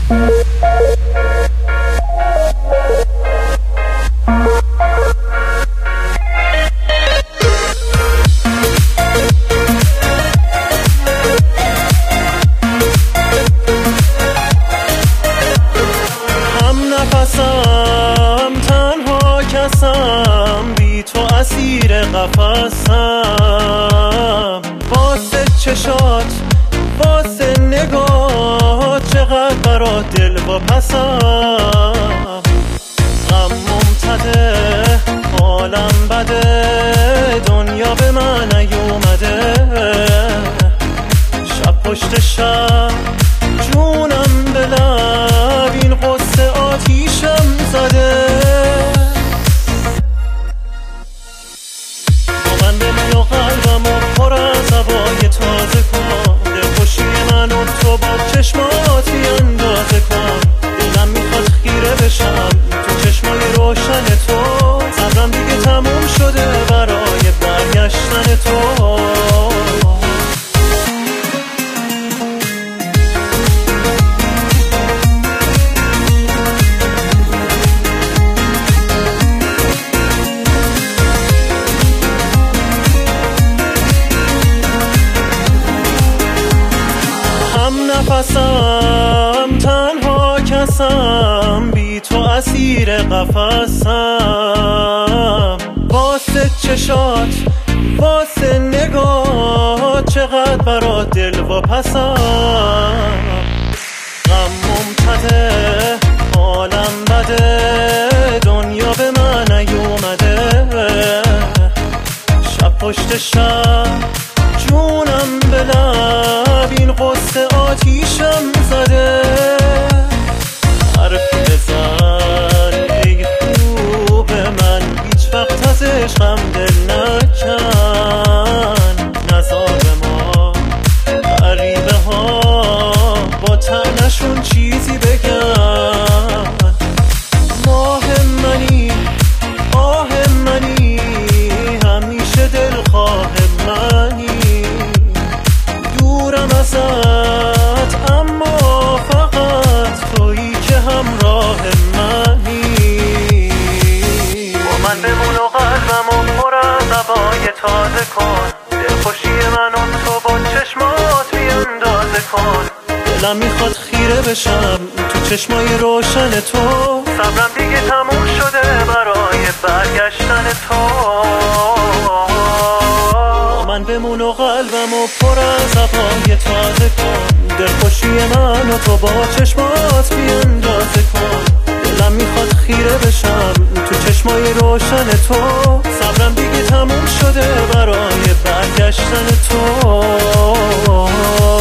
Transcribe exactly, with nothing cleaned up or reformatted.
بی تو اسیر قفسم، واسه چشات واسه نگاه چقدر برا دل و پسم. غم ممتده حالم بده، دنیا به من نیومده، شب پشت شب جونم به لب، این قصه آتیشم زده. تازه کن دلخوشی من و تو با چشمات بیاندازه کن. دلم میخواد خیره بشم تو چشمای روشن تو، صبرم دیگه تموم شده برای برگشتن تو. نفسم تنها کسم، بی تو اسیر قفسم، واسه چشات واسه نگاه چقدر برا دل و پسم. غم ممتده حالم بده، دنیا به من نیومده، شب پشت شب جونم به لب، این قصه آتیشم زده. حرفی بزن ای خوب من، هیچ وقت از عشقم دل نکن، نزار به ما غریبه ها با تنشون چیزی بگن. ماه منی آه منی، همیشه دلخواه منی، دورم ازت اما فقط تویی که همراه منی. با من بمون و قلبمو پر از هوای تازه کن، دلخوشی من و تو با چشمات بیاندازه کن. دلم میخواد خیره بشم تو چشمای روشن تو، صبرم دیگه تموم شده برای برگشتن تو. من بمون و قلبمو پر از هوای تازه کن، دلخوشی من و تو با چشمات بیاندازه کن. دلم میخواد خیره بشم تو چشمای روشن تو، صبرم دیگه تموم شده برای برگشتن تو.